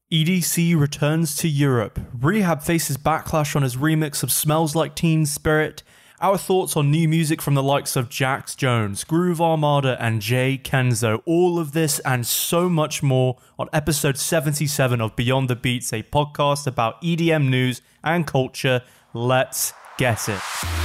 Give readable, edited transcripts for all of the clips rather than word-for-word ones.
EDC returns to Europe. Rehab faces backlash on his remix of Smells Like Teen Spirit. Our thoughts on new music from the likes of Jax Jones, Groove Armada, and Jay Kenzo. All of this and so much more on episode 77 of Beyond the Beats, a podcast about EDM news and culture. Let's get it.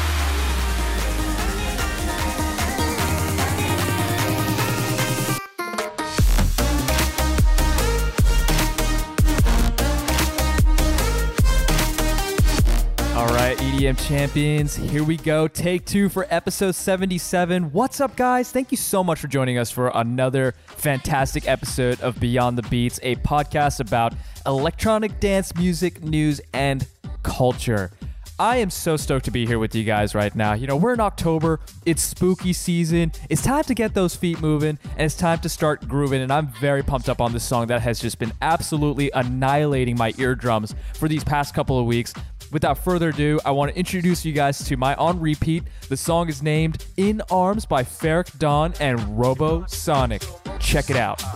EDM champions, here we go. Take two for episode 77. What's up, guys? Thank you so much for joining us for another fantastic episode of Beyond the Beats, a podcast about electronic dance music, news, and culture. I am so stoked to be here with you guys right now. You know, we're in October. It's spooky season. It's time to get those feet moving, and it's time to start grooving, and I'm very pumped up on this song that has just been absolutely annihilating my eardrums for these past couple of weeks. Without further ado, I want to introduce you guys to my on repeat. The song is named In Arms by Ferric Dawn and Robosonic. Check it out.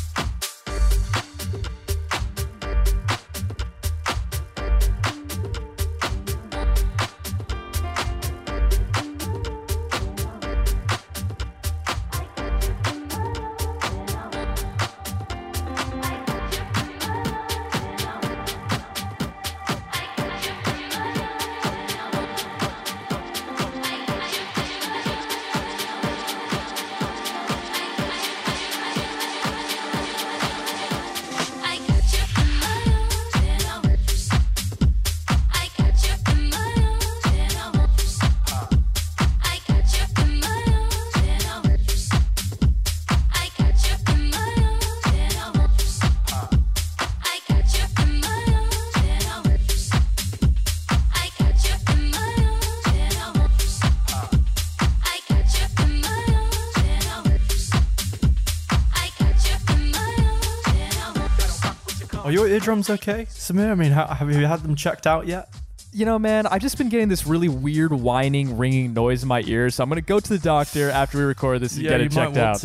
Are your eardrums okay, Samir? I mean, have you had them checked out yet? You know, man, I've just been getting this really weird whining, ringing noise in my ears, so I'm going to go to the doctor after we record this and get it checked out.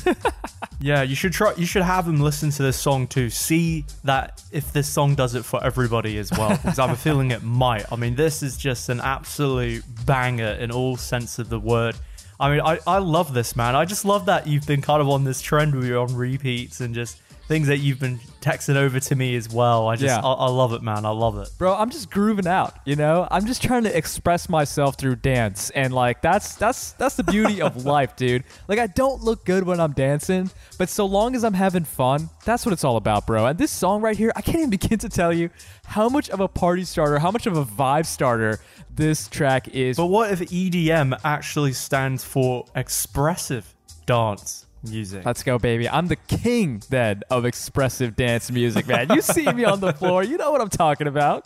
Yeah, you should try. You should have them listen to this song too. See that if this song does it for everybody as well, because I have a feeling it might. I mean, this is just an absolute banger in all sense of the word. I mean, I love this, man. I just love that you've been kind of on this trend where you're on repeats and just things that you've been texting over to me as well. I love it, man. I love it. Bro, I'm just grooving out, you know? I'm just trying to express myself through dance. And like that's the beauty of life, dude. Like, I don't look good when I'm dancing, but so long as I'm having fun, that's what it's all about, bro. And this song right here, I can't even begin to tell you how much of a party starter, how much of a vibe starter this track is. But what if EDM actually stands for expressive dance music? Let's go, baby. I'm the king then of expressive dance music, man. You see me on the floor, you know what I'm talking about.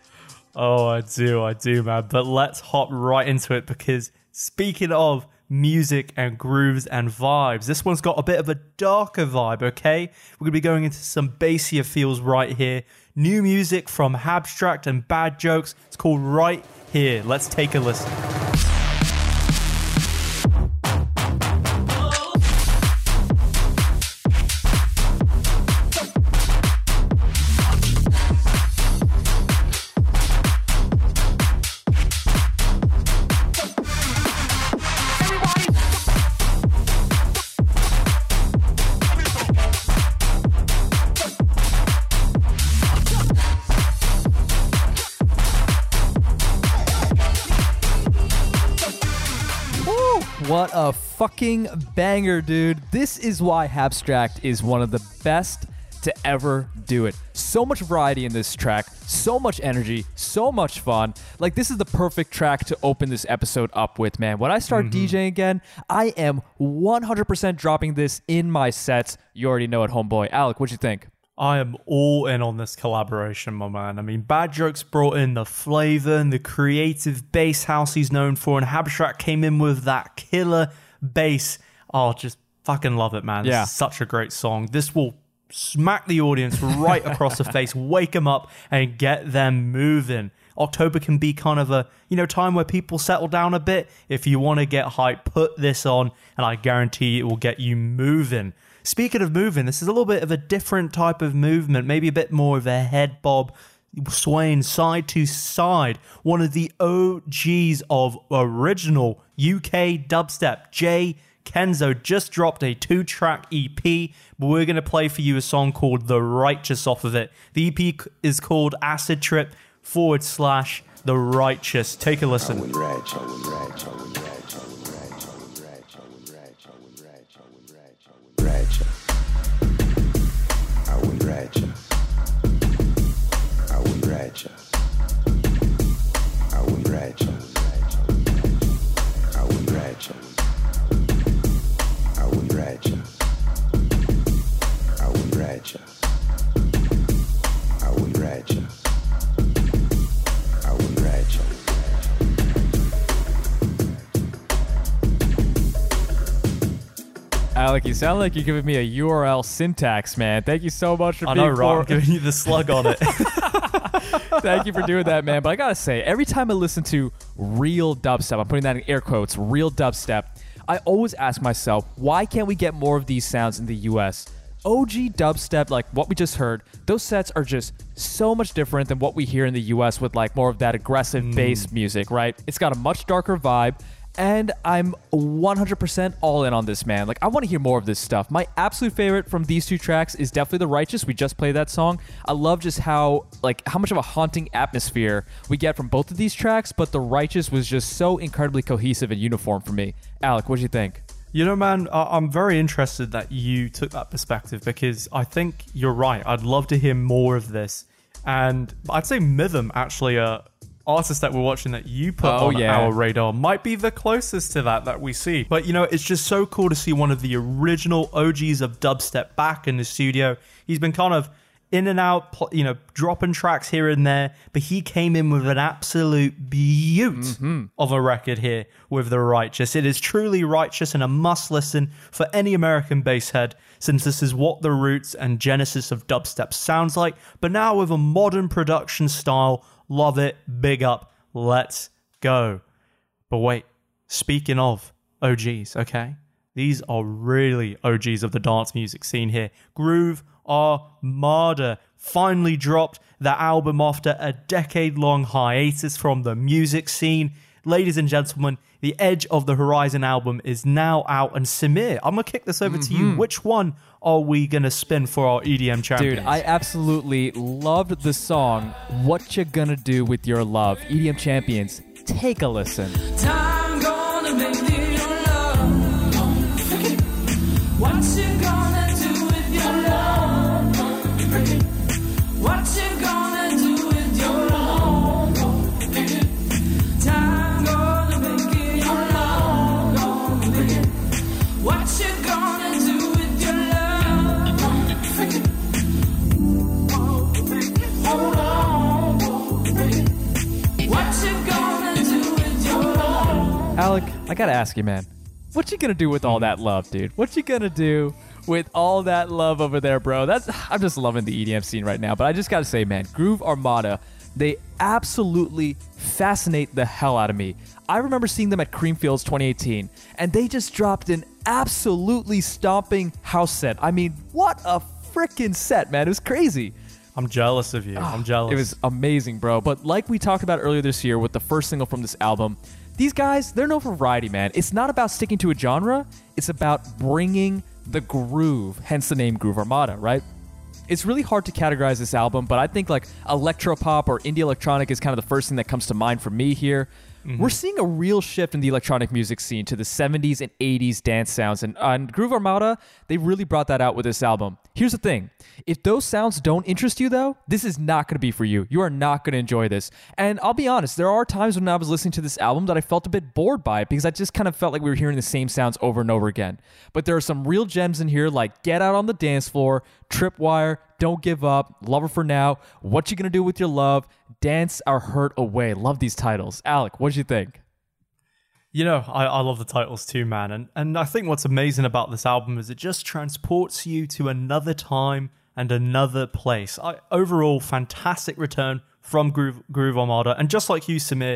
Oh, I do, man. But let's hop right into it, because speaking of music and grooves and vibes, this one's got a bit of a darker vibe, okay? We're going to be going into some bassier feels right here. New music from Habstract and Bad Jokes. It's called Right Here. Let's take a listen. What a fucking banger, dude. This is why Habstract is one of the best to ever do it. So much variety in this track, so much energy, so much fun. Like, this is the perfect track to open this episode up with, man. When I start DJing again, I am 100% dropping this in my sets. You already know it, homeboy. Alec, what'd you think? I am all in on this collaboration, my man. I mean, Bad Jokes brought in the flavor and the creative bass house he's known for, and Habstract came in with that killer bass. Oh, just fucking love it, man. Yeah. This is such a great song. This will smack the audience right across the face, wake them up, and get them moving. October can be kind of a, time where people settle down a bit. If you want to get hyped, put this on, and I guarantee it will get you moving. Speaking of moving, this is a little bit of a different type of movement, maybe a bit more of a head bob, swaying side to side. One of the OGs of original UK dubstep, Jay Kenzo, just dropped a 2-track EP, but we're going to play for you a song called The Righteous off of it. The EP is called Acid Trip / The Righteous. Take a listen. Alec, you sound like you're giving me a URL syntax, man. Thank you so much for being I'm giving you the slug on it. Thank you for doing that, man. But I gotta say, every time I listen to real dubstep, I'm putting that in air quotes, real dubstep, I always ask myself, why can't we get more of these sounds in the US? OG dubstep, like what we just heard, those sets are just so much different than what we hear in the US with like more of that aggressive bass music, right? It's got a much darker vibe. And I'm 100% all in on this, man. Like, I want to hear more of this stuff. My absolute favorite from these 2 tracks is definitely The Righteous. We just played that song. I love just how much of a haunting atmosphere we get from both of these tracks, but The Righteous was just so incredibly cohesive and uniform for me. Alec, what do you think? You know, man, I'm very interested that you took that perspective because I think you're right. I'd love to hear more of this. And I'd say Mythm, actually, artist that we're watching that you put on our radar, might be the closest to that we see. But, you know, it's just so cool to see one of the original OGs of dubstep back in the studio. He's been kind of in and out, you know, dropping tracks here and there, but he came in with an absolute beaut of a record here with The Righteous. It is truly righteous and a must listen for any American bass head, since this is what the roots and genesis of dubstep sounds like, but now with a modern production style. Love it. Big up. Let's go. But wait, speaking of OGs, okay? These are really OGs of the dance music scene here. Groove Armada finally dropped the album after a decade-long hiatus from the music scene. Ladies and gentlemen, the Edge of the Horizon album is now out. And Samir, I'm going to kick this over to you. Which one are we going to spin for our EDM champions? Dude, I absolutely loved the song, What You Gonna Do With Your Love. EDM champions, take a listen. Time gonna make it your love. What you gonna do with your love? What you gonna do with your love? Time gonna make it your love. What you gonna do with your love? Hold on. What you gonna do with your love? Alec, I gotta ask you, man. What you gonna do with all that love, dude? What you gonna do with all that love over there, bro? I'm just loving the EDM scene right now. But I just gotta say, man, Groove Armada, they absolutely fascinate the hell out of me. I remember seeing them at Creamfields 2018, and they just dropped an absolutely stomping house set. I mean, what a freaking set, man. It was crazy. I'm jealous of you. I'm jealous. It was amazing, bro. But like we talked about earlier this year with the first single from this album, these guys, they're known for variety, man. It's not about sticking to a genre. It's about bringing the groove, hence the name Groove Armada, right? It's really hard to categorize this album, but I think like electropop or indie electronic is kind of the first thing that comes to mind for me here. We're seeing a real shift in the electronic music scene to the 70s and 80s dance sounds, and Groove Armada, they really brought that out with this album. Here's the thing. If those sounds don't interest you, though, this is not going to be for you. You are not going to enjoy this. And I'll be honest, there are times when I was listening to this album that I felt a bit bored by it because I just kind of felt like we were hearing the same sounds over and over again. But there are some real gems in here like Get Out on the Dance Floor, Tripwire, Don't Give Up, Lover for Now, What You Gonna Do With Your Love, Dance Our Hurt Away. Love these titles. Alec, what did you think? You know, I love the titles too, man. And I think what's amazing about this album is it just transports you to another time and another place. Overall, fantastic return from Groove Armada. And just like you, Samir,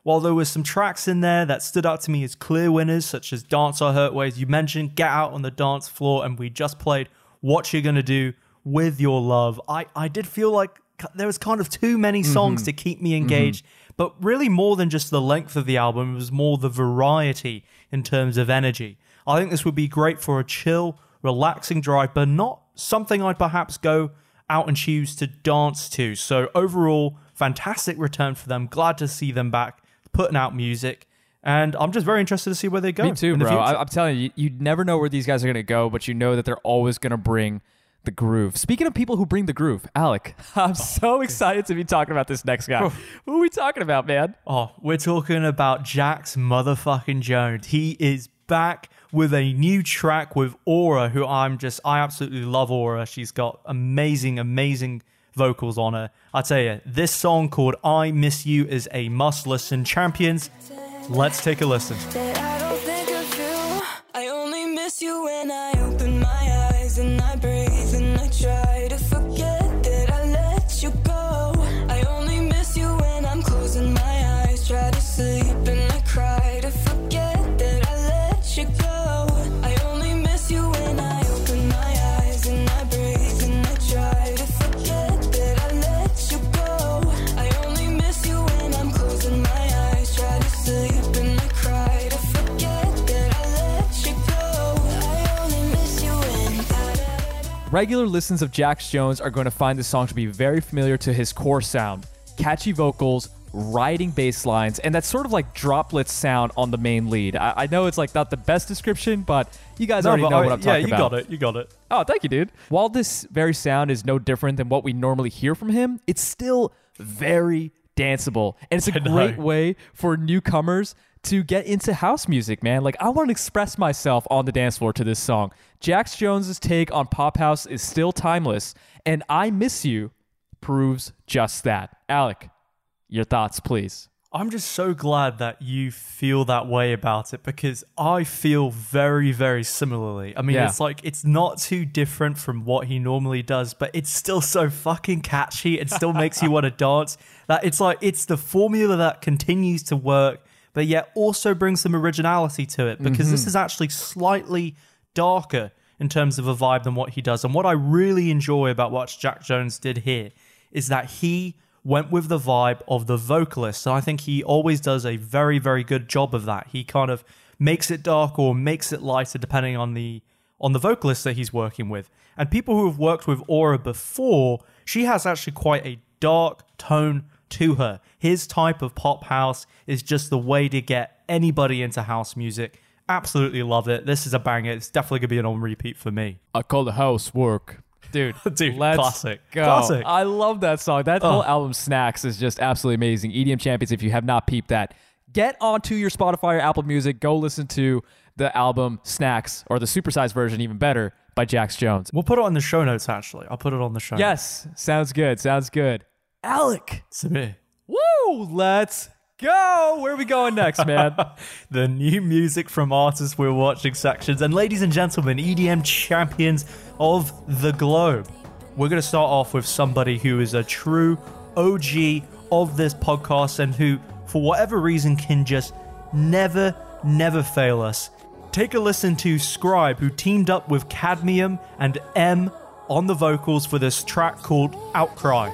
while there were some tracks in there that stood out to me as clear winners, such as Dance or Hurt Ways, you mentioned Get Out on the Dance Floor, and we just played What You're Gonna Do With Your Love. I did feel like there was kind of too many songs to keep me engaged, but really more than just the length of the album, it was more the variety in terms of energy. I think this would be great for a chill, relaxing drive, but not something I'd perhaps go out and choose to dance to. So overall, fantastic return for them. Glad to see them back putting out music. And I'm just very interested to see where they go. Me too, bro. I'm telling you, you never know where these guys are going to go, but you know that they're always going to bring the groove. Speaking of people who bring the groove, Alec, I'm so excited to be talking about this next guy. Who are we talking about, man? Oh, we're talking about Jax motherfucking Jones. He is back with a new track with Aura, who I absolutely love Aura. She's got amazing vocals on her. I tell you, this song called I Miss You is a must listen. Champions, let's take a listen. That I don't think of you. I only miss you when I open my eyes and I breathe and I try to forget that I let you go. I only miss you when I'm closing my eyes, try to sleep and I cry to forget that I let you go. I only miss you when I open my eyes and I breathe and I try to forget that I let you go. I only miss you when I'm closing my eyes, try to sleep and I cry to forget that I let you go. I only miss you when Regular listens of Jax Jones are going to find this song to be very familiar to his core sound. Catchy vocals, riding bass lines, and that sort of like droplet sound on the main lead. I know it's like not the best description, but you guys already know what I'm talking about. You got it. Oh, thank you, dude. While this very sound is no different than what we normally hear from him, it's still very danceable. And it's a great way for newcomers to get into house music, man. Like, I want to express myself on the dance floor to this song. Jax Jones's take on pop house is still timeless, and I Miss You proves just that. Alec, your thoughts, please. I'm just so glad that you feel that way about it, because I feel very, very similarly. I mean, Yeah. it's like, it's not too different from what he normally does, but it's still so fucking catchy. It still makes you want to dance. That it's like, it's the formula that continues to work, but yet also brings some originality to it, because this is actually slightly darker in terms of a vibe than what he does. And what I really enjoy about what Jax Jones did here is that he went with the vibe of the vocalist. And I think he always does a very, very good job of that. He kind of makes it dark or makes it lighter depending on the vocalist that he's working with. And people who have worked with Aura before, she has actually quite a dark tone to her. His type of pop house is just the way to get anybody into house music. Absolutely love it. This is a banger. It's definitely going to be an on repeat for me. I call the house work. Dude, let's classic. go. Classic. I love that song. That whole album, Snacks, is just absolutely amazing. EDM Champions, if you have not peeped that, get onto your Spotify or Apple Music. Go listen to the album Snacks, or the supersized version, even better, by Jax Jones. We'll put it on the show notes, actually. I'll put it on the show notes. Yes, sounds good. Sounds good. Alec. Samir. Woo! Let's go. Where are we going next, man? The new music from artists we're watching sections. And ladies and gentlemen, EDM champions of the globe. We're going to start off with somebody who is a true OG of this podcast and who, for whatever reason, can just never fail us. Take a listen to Scribe, who teamed up with Cadmium and M on the vocals for this track called Outcry.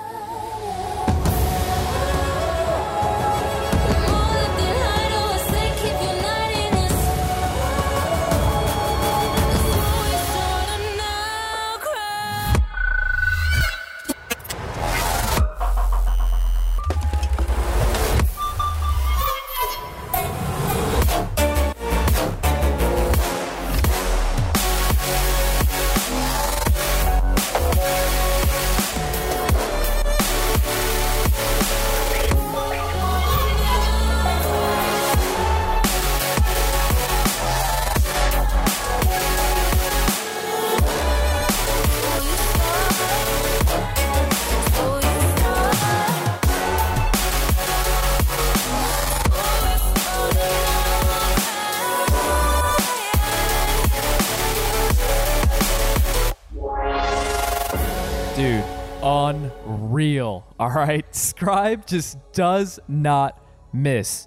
Dude, unreal. All right. Scribe just does not miss.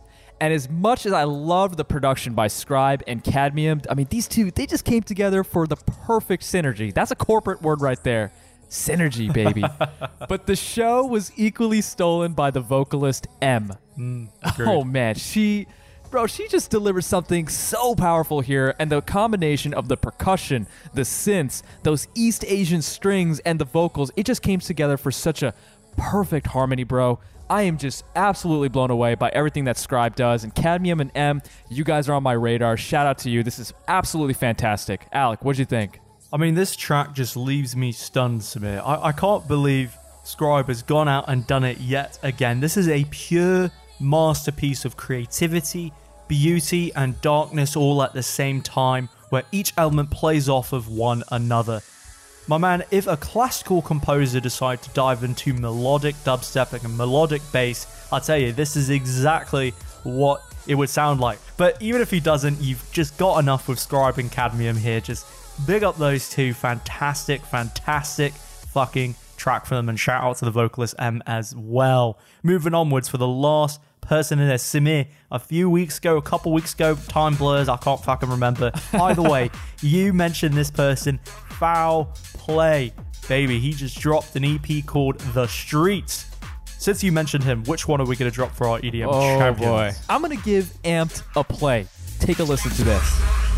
And as much as I loved the production by Scribe and Cadmium, I mean, these two, they just came together for the perfect synergy. That's a corporate word right there. Synergy, baby. But the show was equally stolen by the vocalist M. Oh, man. She just delivered something so powerful here. And the combination of the percussion, the synths, those East Asian strings, and the vocals, it just came together for such a perfect harmony, bro. I am just absolutely blown away by everything that Scribe does. And Cadmium and M, you guys are on my radar. Shout out to you. This is absolutely fantastic. Alec, what'd you think? I mean, this track just leaves me stunned, Samir. I can't believe Scribe has gone out and done it yet again. This is a pure masterpiece of creativity, beauty, and darkness all at the same time, where each element plays off of one another. My man, if a classical composer decided to dive into melodic dubstep and melodic bass, I'll tell you, this is exactly what it would sound like. But even if he doesn't, you've just got enough with Scribe and Cadmium here. Just big up those two. Fantastic fucking track for them, and shout out to the vocalist M as well. Moving onwards for the last person in there, Samir. A couple weeks ago, time blurs, I can't fucking remember. Either way, you mentioned this person, Foul Play. Baby, he just dropped an EP called The Streets. Since you mentioned him, which one are we going to drop for our EDM champions? Boy. I'm going to give Amped a play. Take a listen to this.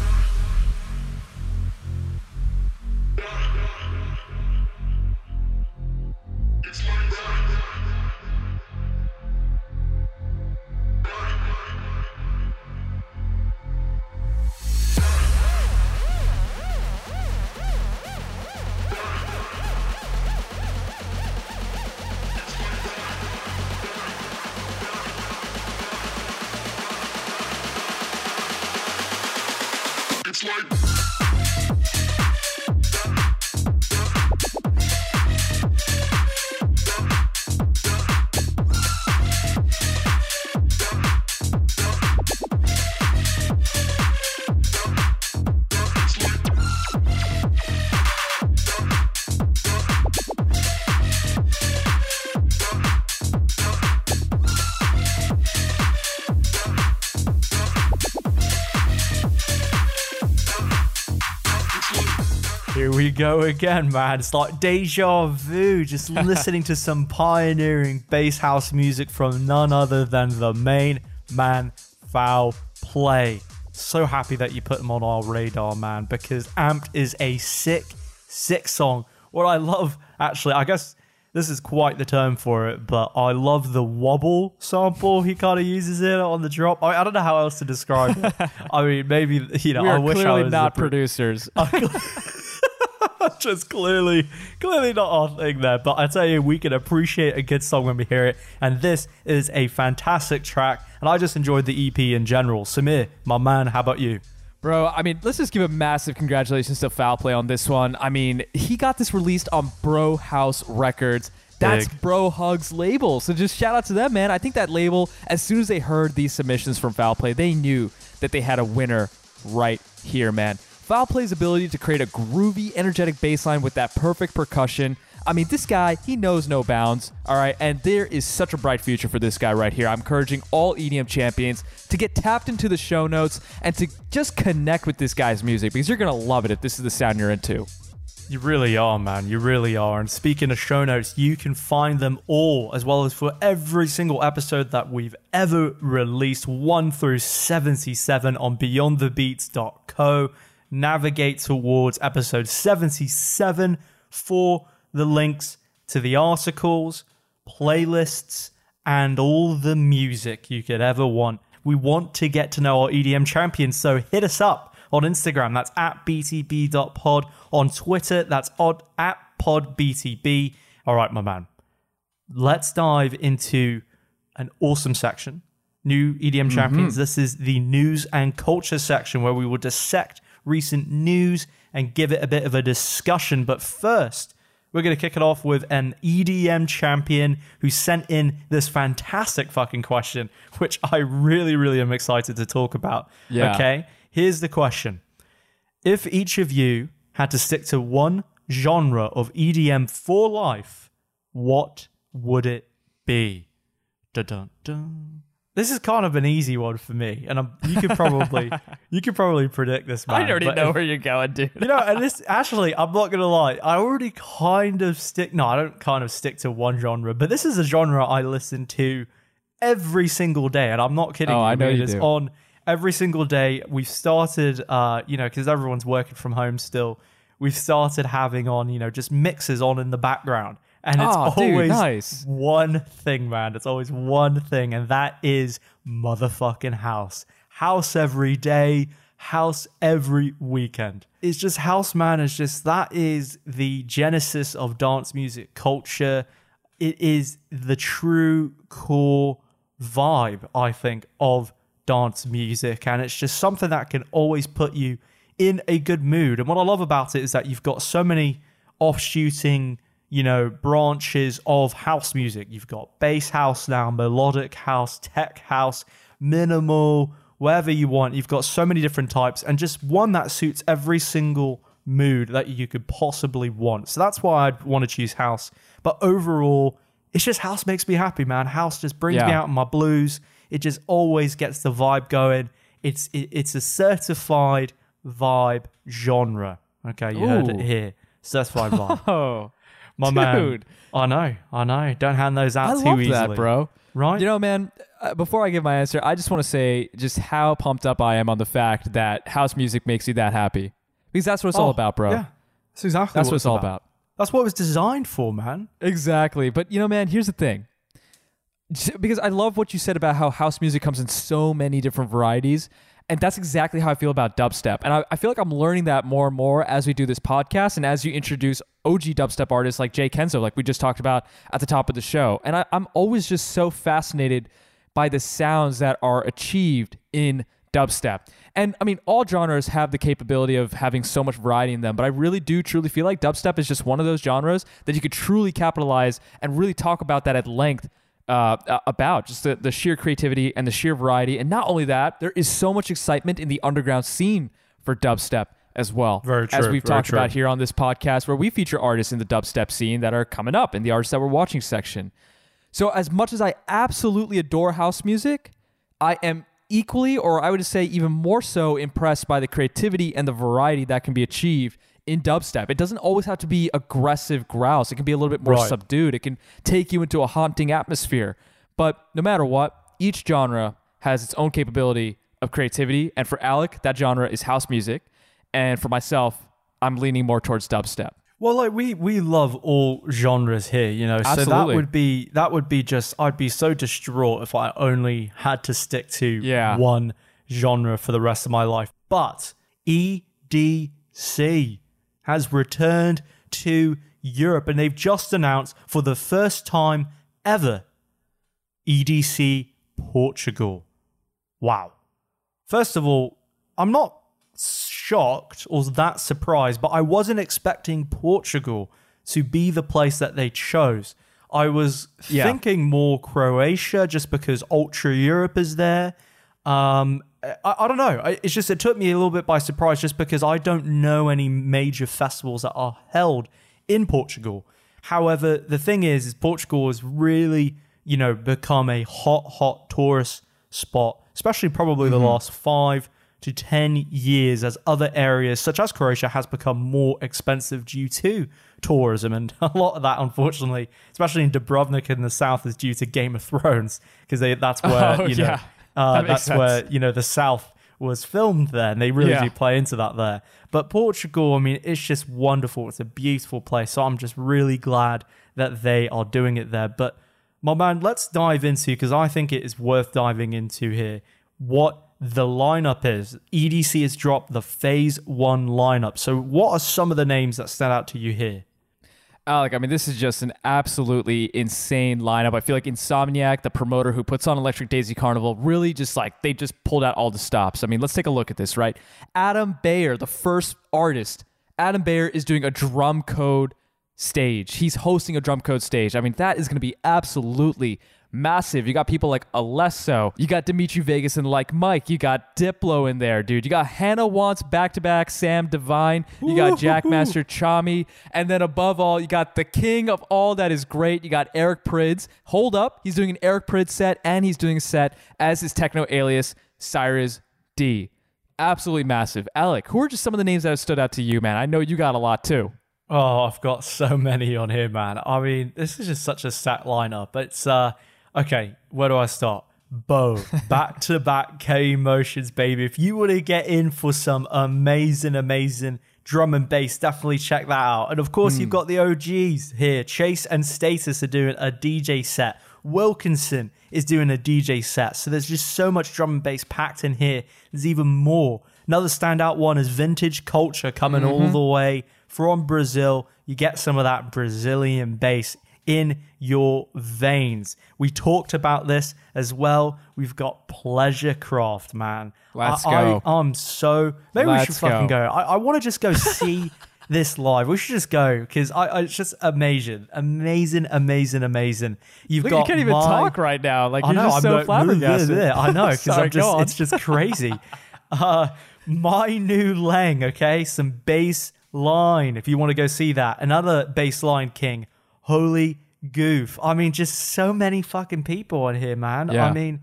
Here we go again, man. It's like deja vu, just listening to some pioneering bass house music from none other than the main man, Foul Play. So happy that you put him on our radar, man, because Amped is a sick song. What I love, actually, I guess this is quite the term for it, but I love the wobble sample he kind of uses it on the drop. I don't know how else to describe it. I mean, maybe, I wish I was not producers. Just clearly not our thing there. But I tell you, we can appreciate a good song when we hear it. And this is a fantastic track. And I just enjoyed the EP in general. Samir, my man, how about you? Bro, I mean, let's just give a massive congratulations to Foul Play on this one. I mean, he got this released on Bro House Records. That's Bro Hug's label. So just shout out to them, man. I think that label, as soon as they heard these submissions from Foul Play, they knew that they had a winner right here, man. Foul Play's ability to create a groovy, energetic bass line with that perfect percussion. I mean, this guy, he knows no bounds, all right? And there is such a bright future for this guy right here. I'm encouraging all EDM champions to get tapped into the show notes and to just connect with this guy's music, because you're going to love it if this is the sound you're into. You really are, man. You really are. And speaking of show notes, you can find them all, as well as for every single episode that we've ever released, 1 through 77 on beyondthebeats.co. Navigate towards episode 77 for the links to the articles, playlists, and all the music you could ever want. We want to get to know our EDM champions, so hit us up on Instagram. That's at btb.pod. On Twitter, that's at podbtb. All right, my man. Let's dive into an awesome section. New EDM champions. This is the news and culture section, where we will dissect recent news and give it a bit of a discussion. But first, we're going to kick it off with an EDM champion who sent in this fantastic fucking question, which I really am excited to talk about. Yeah. Okay, here's the question. If each of you had to stick to one genre of EDM for life, what would it be? Dun dun dun. This is kind of an easy one for me, and you could probably predict this, man. I already but know where you're going, dude. You know, and this actually, I'm not gonna lie, I already kind of stick. No, I don't kind of stick to one genre, but this is a genre I listen to every single day, and I'm not kidding. Oh, you. I know you It's do. on every single day. We've started, because everyone's working from home still. We've started having on, just mixes on in the background. And it's always nice. one thing, man. It's always one thing, and that is motherfucking house. House every day, house every weekend. It's just house, man. That is the genesis of dance music culture. It is the true core vibe, I think, of dance music. And it's just something that can always put you in a good mood. And what I love about it is that you've got so many offshooting branches of house music. You've got bass house now, melodic house, tech house, minimal, wherever you want. You've got so many different types, and just one that suits every single mood that you could possibly want. So that's why I'd want to choose house. But overall, it's just house makes me happy, man. House just brings me out in my blues. It just always gets the vibe going. It's a certified vibe genre. Okay, you heard it here. Certified vibe. Oh. My Dude. man, I know. Don't hand those out I too love easily. that, bro. Right? You know, man, before I give my answer, I just want to say just how pumped up I am on the fact that house music makes you that happy. Because that's what it's all about, bro. Yeah, that's exactly That's what it's all about. That's what it was designed for, man. Exactly. But, man, here's the thing. Because I love what you said about how house music comes in so many different varieties. And that's exactly how I feel about dubstep. And I feel like I'm learning that more and more as we do this podcast and as you introduce OG dubstep artists like Jay Kenzo, like we just talked about at the top of the show. And I'm always just so fascinated by the sounds that are achieved in dubstep. And I mean, all genres have the capability of having so much variety in them, but I really do truly feel like dubstep is just one of those genres that you could truly capitalize and really talk about that at length about just the sheer creativity and the sheer variety. And not only that, there is so much excitement in the underground scene for dubstep as well. Very true, as we've very talked true. about here on this podcast, where we feature artists in the dubstep scene that are coming up in the artists that we're watching section. So as much as I absolutely adore house music, I am equally, or I would say even more so, impressed by the creativity and the variety that can be achieved in dubstep. It doesn't always have to be aggressive growls. It can be a little bit more subdued. It can take you into a haunting atmosphere. But no matter what, each genre has its own capability of creativity. And for Alec, that genre is house music. And for myself, I'm leaning more towards dubstep. Well, like we love all genres here, So Absolutely. that would be just, I'd be so distraught if I only had to stick to one genre for the rest of my life. But EDC has returned to Europe, and they've just announced for the first time ever EDC Portugal. Wow. First of all, I'm not shocked or that surprised, but I wasn't expecting Portugal to be the place that they chose. I was thinking more Croatia just because Ultra Europe is there. I don't know. It's just, it took me a little bit by surprise just because I don't know any major festivals that are held in Portugal. However, the thing is Portugal has really, become a hot tourist spot, especially probably the last 5 to 10 years, as other areas such as Croatia has become more expensive due to tourism. And a lot of that, unfortunately, especially in Dubrovnik in the south, is due to Game of Thrones, because that's where, that's where, the South was filmed there, and they really do play into that there. But Portugal, I mean, it's just wonderful. It's a beautiful place. So I'm just really glad that they are doing it there. But my man, let's dive into, because I think it is worth diving into here, what the lineup is. EDC has dropped the Phase 1 lineup. So what are some of the names that stand out to you here? Alec, I mean, this is just an absolutely insane lineup. I feel like Insomniac, the promoter who puts on Electric Daisy Carnival, really just they just pulled out all the stops. I mean, let's take a look at this, right? Adam Beyer, the first artist. Adam Beyer is doing a drum code stage. He's hosting a drum code stage. I mean, that is going to be absolutely massive. You got people like Alesso. You got Dimitri Vegas and Like Mike. You got Diplo in there, dude. You got Hannah Wants back-to-back, Sam Divine. You got Jackmaster Chami. And then above all, you got the king of all that is great. You got Eric Prydz. Hold up. He's doing an Eric Prydz set, and he's doing a set as his techno alias, Cyrus D. Absolutely massive. Alec, who are just some of the names that have stood out to you, man? I know you got a lot too. Oh, I've got so many on here, man. I mean, this is just such a stacked lineup. It's, okay, where do I start? Bo, back-to-back K Motions, baby. If you want to get in for some amazing drum and bass, definitely check that out. And of course, you've got the OGs here. Chase and Status are doing a DJ set. Wilkinson is doing a DJ set. So there's just so much drum and bass packed in here. There's even more. Another standout one is Vintage Culture coming all the way from Brazil. You get some of that Brazilian bass in your veins. We talked about this as well. We've got Pleasure Craft, man. Let's go. I'm so... Maybe we should fucking go. I want to just go see this live. We should just go because it's just amazing. Amazing. You've Look, got you can't even talk right now. Like, you're just so I'm flabbergasted. I know, because Sorry, go on. it's just crazy. My New Lang, okay? Some bass line, if you want to go see that. Another bass line king, Holy Goof. I mean, just so many fucking people on here, man. Yeah. I mean,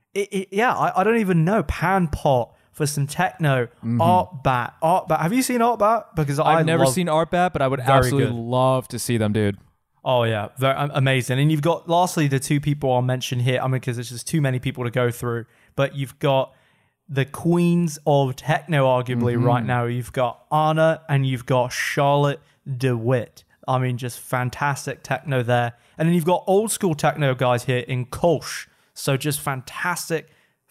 I don't even know. Panpot for some techno. Artbat. Have you seen Artbat? Because I've never seen Artbat, but I would absolutely good. love to see them, dude. Oh, yeah. Very amazing. And you've got, lastly, the two people I'll mention here. I mean, because there's just too many people to go through. But you've got the queens of techno, arguably, right now. You've got Anna and you've got Charlotte DeWitt. I mean, just fantastic techno there. And then you've got old school techno guys here in Kolsch. So just fantastic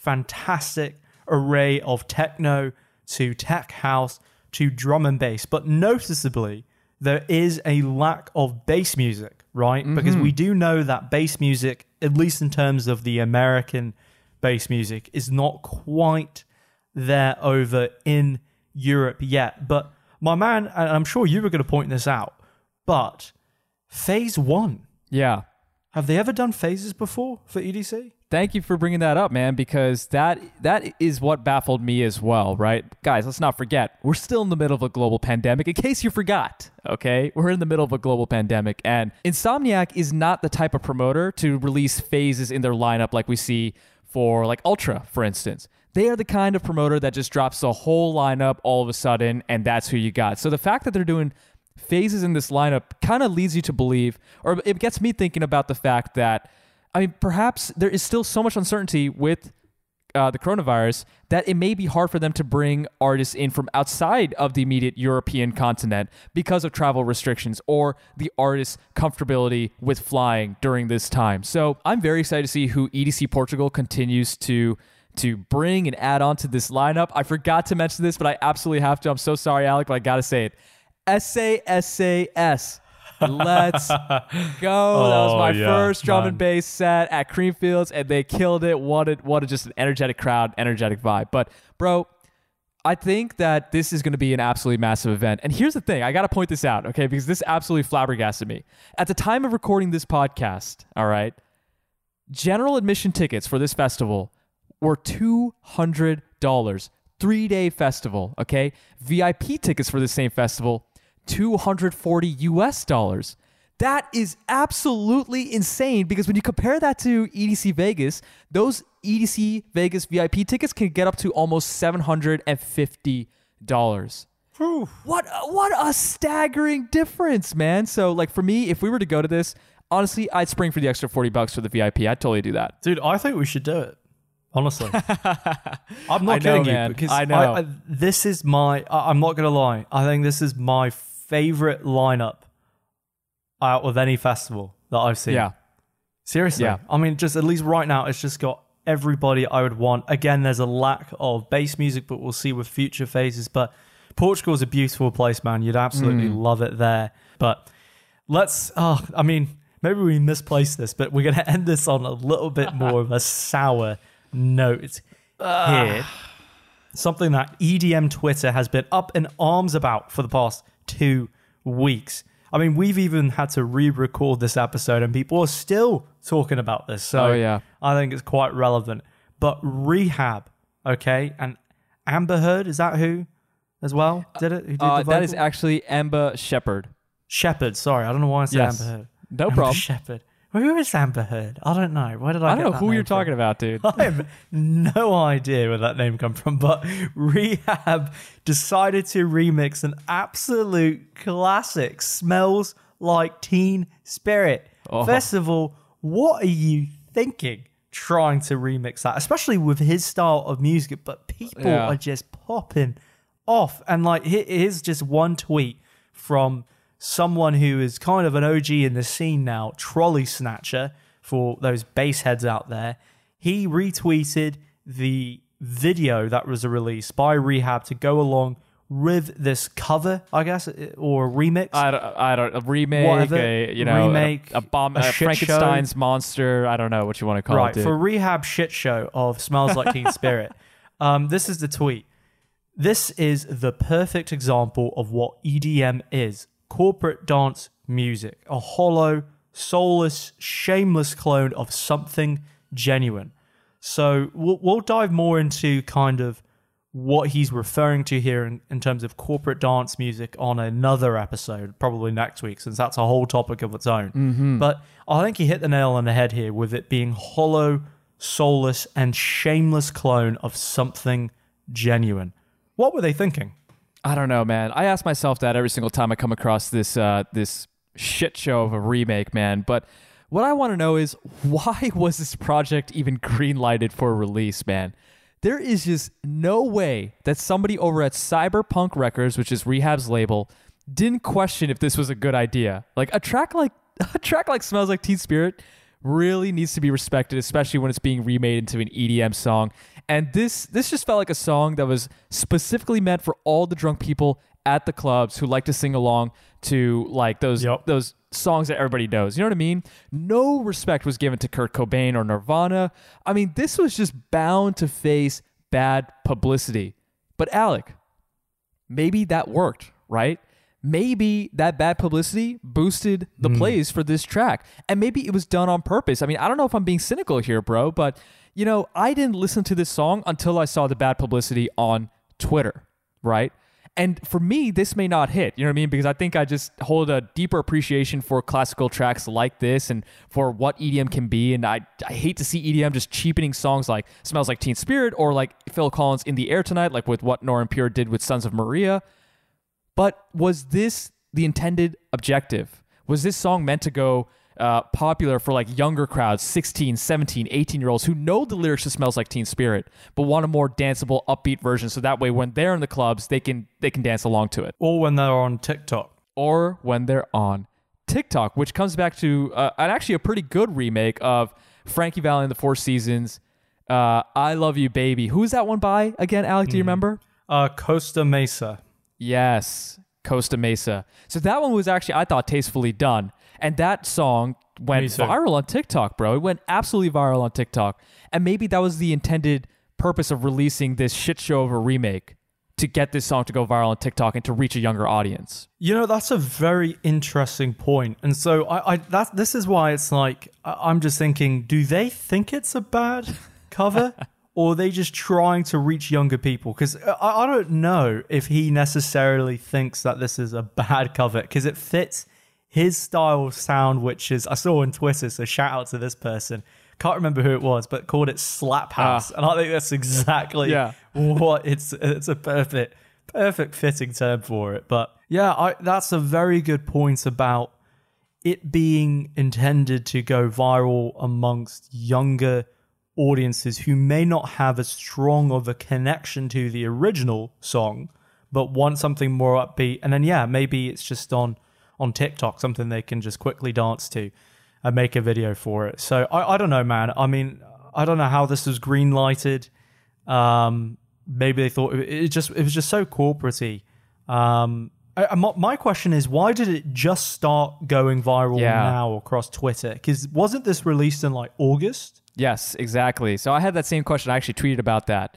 array of techno to tech house to drum and bass. But noticeably, there is a lack of bass music, right? Because we do know that bass music, at least in terms of the American bass music, is not quite there over in Europe yet. But my man, and I'm sure you were going to point this out, but Phase 1. Yeah. Have they ever done phases before for EDC? Thank you for bringing that up, man, because that is what baffled me as well, right? Guys, let's not forget, we're still in the middle of a global pandemic, in case you forgot, okay? We're in the middle of a global pandemic, and Insomniac is not the type of promoter to release phases in their lineup like we see for like Ultra, for instance. They are the kind of promoter that just drops the whole lineup all of a sudden, and that's who you got. So the fact that they're doing phases in this lineup kind of leads you to believe, or it gets me thinking about the fact that, I mean, perhaps there is still so much uncertainty with the coronavirus that it may be hard for them to bring artists in from outside of the immediate European continent because of travel restrictions or the artist's comfortability with flying during this time. So I'm very excited to see who EDC Portugal continues to bring and add on to this lineup. I forgot to mention this, but I absolutely have to. I'm so sorry, Alec, but I got to say it. SAS. Let's go. That was my first drum and bass set at Creamfields, and they killed it. What a just an energetic crowd, energetic vibe. But, bro, I think that this is going to be an absolutely massive event. And here's the thing. I got to point this out, okay, because this absolutely flabbergasted me. At the time of recording this podcast, all right, general admission tickets for this festival were $200. 3-day festival, okay? VIP tickets for the same festival, $240. That is absolutely insane because when you compare that to EDC Vegas, those EDC Vegas VIP tickets can get up to almost $750. What a staggering difference, man. So like for me, if we were to go to this, honestly, I'd spring for the extra $40 for the VIP. I'd totally do that. Dude, I think we should do it. Honestly, I'm not kidding you, because I know this is my. I'm not gonna lie. I think this is my favorite lineup out of any festival that I've seen. Yeah, seriously. Yeah. I mean, just at least right now, it's just got everybody I would want. Again, there's a lack of bass music, but we'll see with future phases. But Portugal is a beautiful place, man. You'd absolutely love it there. But let's. I mean, maybe we misplaced this, but we're gonna end this on a little bit more of a sour note here. Something that EDM Twitter has been up in arms about for the past 2 weeks. I mean, we've even had to re-record this episode and people are still talking about this. So Oh, yeah. I think it's quite relevant. But Rehab, okay, and Amber Heard, is that who as well? Did it? Who did the That is vocal? actually Amber Shepherd. Shepherd, sorry. I don't know why I said Yes. Amber Heard. No Amber problem. Shepherd. Who is Amber Heard? I don't know. Where did I I get don't know that who name you're from? talking about, dude. I have no idea where that name come from, but Rehab decided to remix an absolute classic, Smells Like Teen Spirit. Oh. First of all, what are you thinking trying to remix that, especially with his style of music? But people Yeah. are just popping off. And like, here's just one tweet from someone who is kind of an OG in the scene now, Trolley Snatcher, for those bass heads out there. He retweeted the video that was released by Rehab to go along with this cover, I guess, or a remix. I don't a remake, Whatever. remake, a bomb, a shit Frankenstein's monster. I don't know what you want to call right, it. Dude. for Rehab shit show of Smells Like Teen Spirit. This is the tweet. This is the perfect example of what EDM is. Corporate dance music. A hollow, soulless, shameless clone of something genuine. So we'll dive more into kind of what he's referring to here in terms of corporate dance music on another episode, probably next week, since that's a whole topic of its own. But I think he hit the nail on the head here with it being hollow, soulless, and shameless clone of something genuine. What were they thinking? I don't know, man. I ask myself that every single time I come across this this shit show of a remake, man. But what I want to know is, why was this project even green-lighted for release, man? There is just no way that somebody over at Cyberpunk Records, which is Rehab's label, didn't question if this was a good idea. Like a track like Smells Like Teen Spirit really needs to be respected, especially when it's being remade into an EDM song. And this just felt like a song that was specifically meant for all the drunk people at the clubs who like to sing along to like those songs that everybody knows. You know what I mean? No respect was given to Kurt Cobain or Nirvana. I mean, this was just bound to face bad publicity. But Alec, maybe that worked, right? Maybe that bad publicity boosted the plays for this track. And maybe it was done on purpose. I mean, I don't know if I'm being cynical here, bro, but, you know, I didn't listen to this song until I saw the bad publicity on Twitter, right? And for me, this may not hit, you know what I mean? Because I think I just hold a deeper appreciation for classical tracks like this and for what EDM can be. And I hate to see EDM just cheapening songs like Smells Like Teen Spirit or like Phil Collins' In the Air Tonight, like with what Nora En Pure did with Sons of Maria. But was this the intended objective? Was this song meant to go popular for like younger crowds, 16, 17, 18-year-olds who know the lyrics to Smells Like Teen Spirit, but want a more danceable, upbeat version so that way when they're in the clubs, they can dance along to it? Or when they're on TikTok. Or when they're on TikTok, which comes back to actually a pretty good remake of Frankie Valli and the Four Seasons, I Love You Baby. Who's that one by again, Alec? Do you remember? Costa Mesa. Yes, Costa Mesa. So that one was actually, I thought, tastefully done. And that song went Me too. viral on TikTok, bro. It went absolutely viral on TikTok. And maybe that was the intended purpose of releasing this shit show of a remake, to get this song to go viral on TikTok and to reach a younger audience. You know, that's a very interesting point. And so this is why it's like, I'm just thinking, do they think it's a bad cover? Or are they just trying to reach younger people? Because I don't know if he necessarily thinks that this is a bad cover, because it fits his style of sound, which is, I saw on Twitter, so shout out to this person. Can't remember who it was, but called it Slap House. And I think that's exactly what it's a perfect fitting term for it. But yeah, that's a very good point about it being intended to go viral amongst younger audiences who may not have as strong of a connection to the original song, but want something more upbeat. And then, yeah, maybe it's just on TikTok, something they can just quickly dance to and make a video for it. So I don't know, man. I mean, I don't know how this was green lighted. Maybe they thought it was just so corporate-y. My question is, why did it just start going viral now across Twitter? Because wasn't this released in like August? Yes, exactly. So I had that same question. I actually tweeted about that.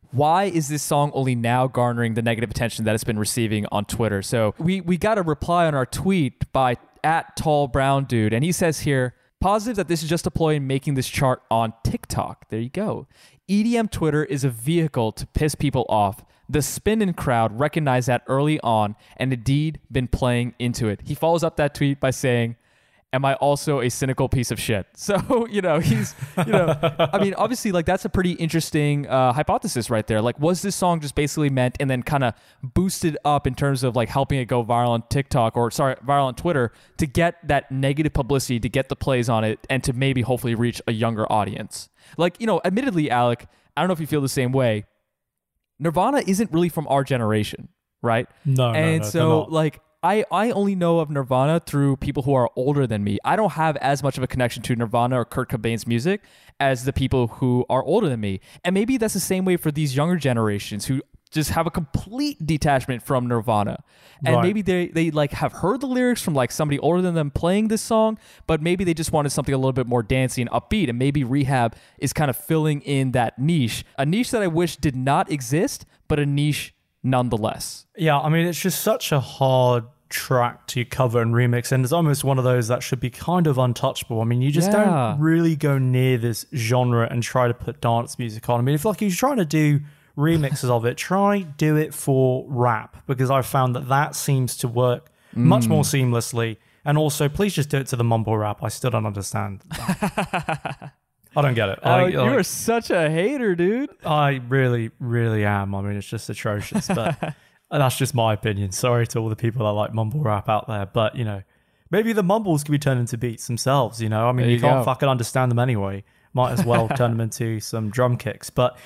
why is this song only now garnering the negative attention that it's been receiving on Twitter? So we got a reply on our tweet by @tallbrowndude, and he says here, positive that this is just a ploy in making this chart on TikTok. There you go. EDM Twitter is a vehicle to piss people off. The spin-in crowd recognized that early on and indeed been playing into it. He follows up that tweet by saying, am I also a cynical piece of shit? So, he's, I mean, obviously, like, that's a pretty interesting hypothesis right there. Like, was this song just basically meant and then kind of boosted up in terms of, like, helping it go viral on viral on Twitter to get that negative publicity, to get the plays on it, and to maybe hopefully reach a younger audience? Like, admittedly, Alec, I don't know if you feel the same way. Nirvana isn't really from our generation, right? No, so, like, I only know of Nirvana through people who are older than me. I don't have as much of a connection to Nirvana or Kurt Cobain's music as the people who are older than me. And maybe that's the same way for these younger generations who just have a complete detachment from Nirvana. And maybe they like have heard the lyrics from like somebody older than them playing this song, but maybe they just wanted something a little bit more dancey and upbeat. And maybe Rehab is kind of filling in that niche, a niche that I wish did not exist, but a niche nonetheless. Yeah, I mean, it's just such a hard track to cover and remix, and it's almost one of those that should be kind of untouchable. I mean, you just don't really go near this genre and try to put dance music on. I mean, if like you're trying to do remixes of it, try do it for rap, because I've found that seems to work much more seamlessly. And also, please just do it to the mumble rap. I still don't understand that. I don't get it. You are such a hater, dude. I really, really am. I mean, it's just atrocious, but that's just my opinion. Sorry to all the people that like mumble rap out there, but maybe the mumbles can be turned into beats themselves. I mean, you can't fucking understand them anyway. Might as well turn them into some drum kicks. But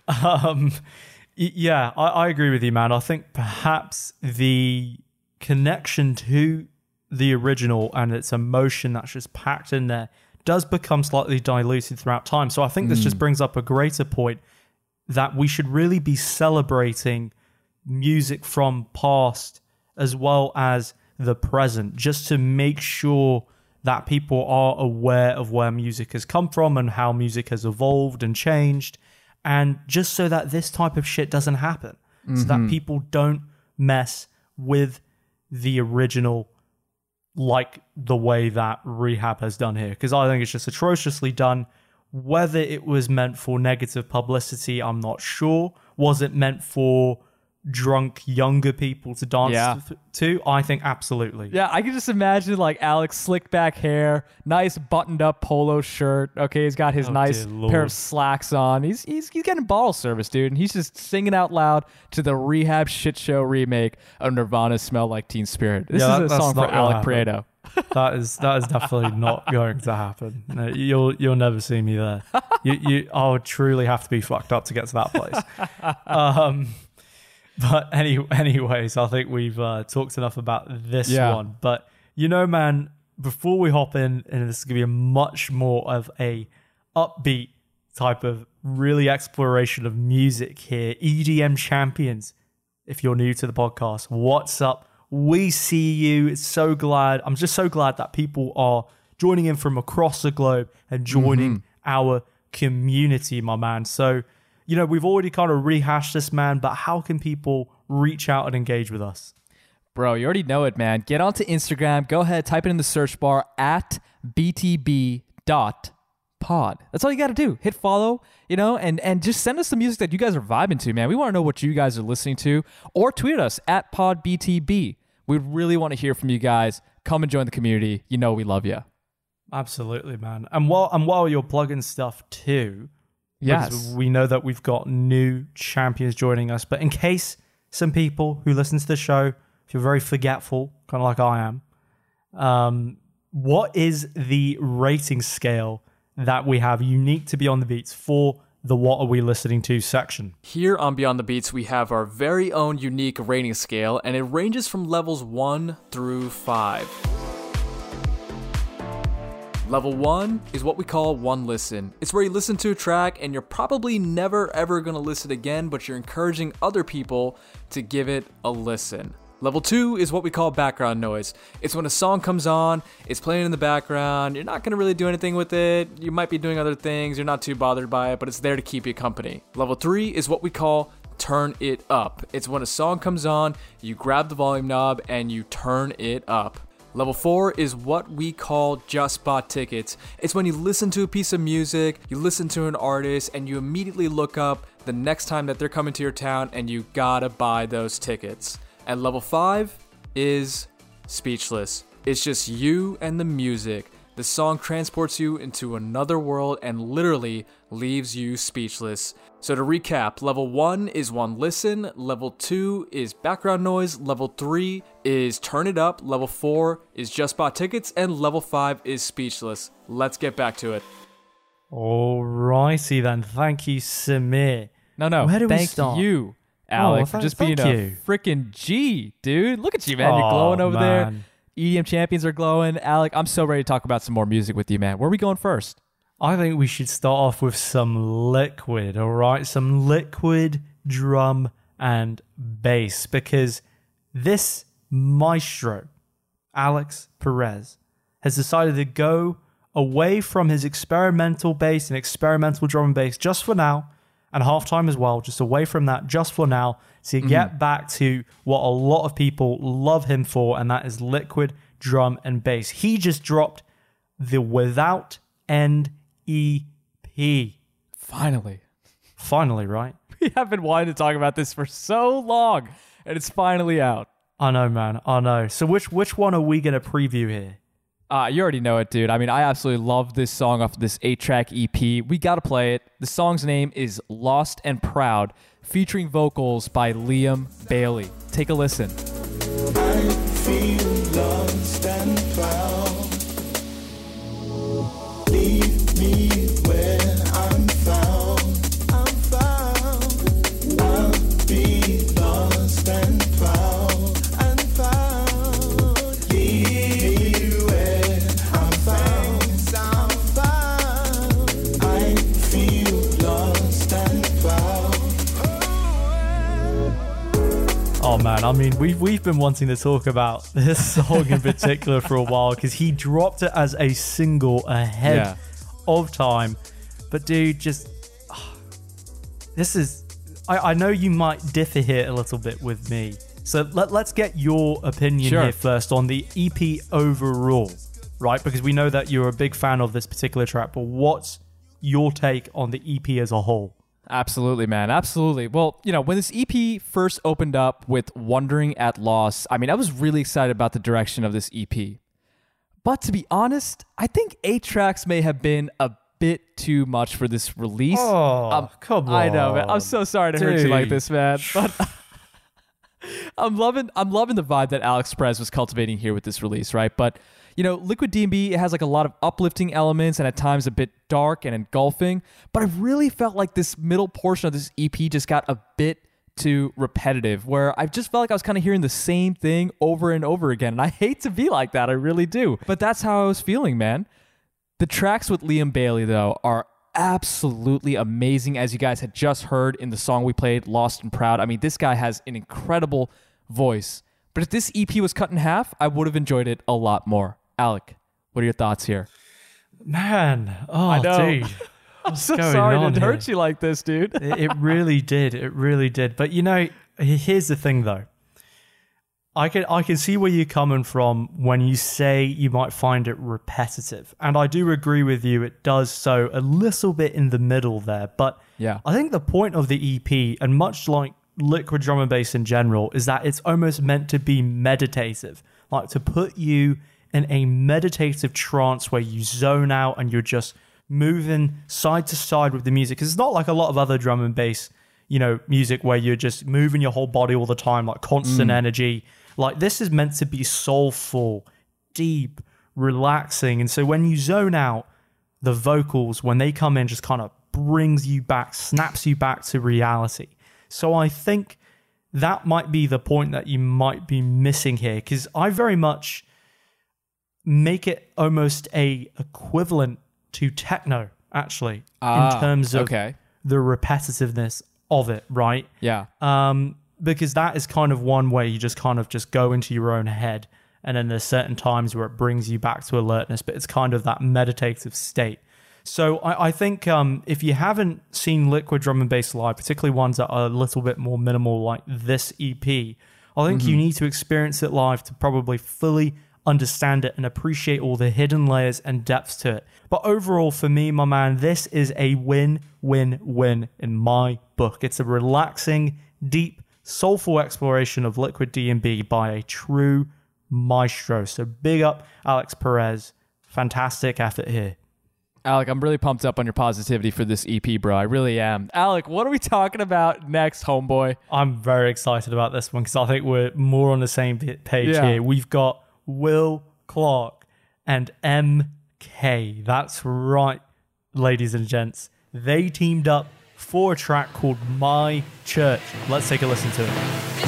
yeah, I agree with you, man. I think perhaps the connection to the original and its emotion that's just packed in there does become slightly diluted throughout time. So I think this just brings up a greater point that we should really be celebrating music from past as well as the present, just to make sure that people are aware of where music has come from and how music has evolved and changed, and just so that this type of shit doesn't happen, so that people don't mess with the original like the way that Rehab has done here, because I think it's just atrociously done. Whether it was meant for negative publicity, I'm not sure. Was it meant for drunk younger people to dance to? I think absolutely. Yeah, I can just imagine like Alex, slick back hair, nice buttoned up polo shirt. Okay, he's got his nice pair of slacks on. He's getting bottle service, dude, and he's just singing out loud to the Rehab shit show remake of Nirvana's "Smell Like Teen Spirit." This is a song for Alec Prieto. That is definitely not going to happen. No, you'll never see me there. I would truly have to be fucked up to get to that place. But anyways, I think we've talked enough about this one. But man, before we hop in, and this is going to be a much more of a upbeat type of really exploration of music here. EDM champions, if you're new to the podcast, what's up? We see you. I'm just so glad that people are joining in from across the globe and joining our community, my man. So, we've already kind of rehashed this, man, but how can people reach out and engage with us? Bro, you already know it, man. Get onto Instagram. Go ahead, type it in the search bar @btb.pod. That's all you got to do. Hit follow, and just send us the music that you guys are vibing to, man. We want to know what you guys are listening to, or tweet us @podbtb. We really want to hear from you guys. Come and join the community. We love you. Absolutely, man. And while you're plugging stuff too, yes, we know that we've got new champions joining us. But in case some people who listen to the show, if you're very forgetful, kind of like I am, what is the rating scale that we have unique to Beyond the Beats for the What Are We Listening To section? Here on Beyond the Beats, we have our very own unique rating scale, and it ranges from levels 1 through 5. Level 1 is what we call one listen. It's where you listen to a track and you're probably never ever going to listen again, but you're encouraging other people to give it a listen. Level 2 is what we call background noise. It's when a song comes on, it's playing in the background, you're not going to really do anything with it, you might be doing other things, you're not too bothered by it, but it's there to keep you company. Level 3 is what we call turn it up. It's when a song comes on, you grab the volume knob and you turn it up. Level 4 is what we call just bought tickets. It's when you listen to a piece of music, you listen to an artist, and you immediately look up the next time that they're coming to your town and you gotta buy those tickets. And level 5 is speechless. It's just you and the music. The song transports you into another world and literally leaves you speechless. So to recap, level 1 is one listen, level 2 is background noise, level 3 is turn it up, level 4 is just bought tickets, and level 5 is speechless. Let's get back to it. Alrighty then. Thank you, Samir. No. Where do we thank start? you, Alec, for just being a you. freaking G, dude. Look at you, man. You're glowing over there. EDM champions are glowing. Alec, I'm so ready to talk about some more music with you, man. Where are we going first? I think we should start off with some Liquid, all right? Some Liquid drum and bass, because this maestro, Alex Perez, has decided to go away from his experimental bass and experimental drum and bass just for now, and halftime as well, just away from that just for now, to get back to what a lot of people love him for, and that is Liquid drum and bass. He just dropped the Without End EP. Finally, right? We have been wanting to talk about this for so long, and it's finally out. I know, man. I know. So which one are we going to preview here? You already know it, dude. I mean, I absolutely love this song off this 8-track EP. We got to play it. The song's name is Lost and Proud, featuring vocals by Liam Bailey. Take a listen. I feel lost and proud. Leave me where I'm found. I'm found. I'll be lost and proud. And found. Leave me where I'm found. I'm found. I feel lost and proud. Oh man, I mean, we've been wanting to talk about this song in particular for a while because he dropped it as a single ahead of time. But dude, just this is, I know you might differ here a little bit with me. So let's get your opinion here first on the EP overall, right? Because we know that you're a big fan of this particular track, but what's your take on the EP as a whole? Absolutely, man. Absolutely. Well, you know, when this EP first opened up with Wondering at Loss, I mean, I was really excited about the direction of this EP. But to be honest, I think 8 tracks may have been a bit too much for this release. Oh, come on. I know, man. I'm so sorry to hurt you like this, man. But I'm loving the vibe that Alex Perez was cultivating here with this release, right? But you know, Liquid D&B, it has like a lot of uplifting elements and at times a bit dark and engulfing, but I really felt like this middle portion of this EP just got a bit too repetitive, where I just felt like I was kind of hearing the same thing over and over again, and I hate to be like that, I really do, but that's how I was feeling, man. The tracks with Liam Bailey, though, are absolutely amazing, as you guys had just heard in the song we played, Lost and Proud. I mean, this guy has an incredible voice, but if this EP was cut in half, I would have enjoyed it a lot more. Alec, what are your thoughts here? Man, I know. Dude. I'm so sorry to hurt you like this, dude. It really did. It really did. But you know, here's the thing though. I can see where you're coming from when you say you might find it repetitive. And I do agree with you, it does so a little bit in the middle there. But yeah, I think the point of the EP, and much like Liquid drum and bass in general, is that it's almost meant to be meditative. Like to put you in a meditative trance where you zone out and you're just moving side to side with the music. Because it's not like a lot of other drum and bass, you know, music where you're just moving your whole body all the time, like constant energy. Like this is meant to be soulful, deep, relaxing. And so when you zone out, the vocals, when they come in, just kind of brings you back, snaps you back to reality. So I think that might be the point that you might be missing here, because I very much make it almost a equivalent to techno, actually, in terms of the repetitiveness of it, right? Yeah. because that is kind of one way you just kind of just go into your own head. And then there's certain times where it brings you back to alertness, but it's kind of that meditative state. So I think if you haven't seen Liquid Drum and Bass live, particularly ones that are a little bit more minimal like this EP, I think you need to experience it live to probably fully understand it and appreciate all the hidden layers and depths to it. But overall, for me, my man, this is a win-win-win in my book. It's a relaxing, deep, soulful exploration of Liquid D&B by a true maestro. So big up Alex Perez. Fantastic effort here. Alec, I'm really pumped up on your positivity for this EP, bro. I really am. Alec, what are we talking about next, homeboy? I'm very excited about this one because I think we're more on the same page here. We've got Will Clark and MK. That's right, ladies and gents. They teamed up for a track called My Church. Let's take a listen to it.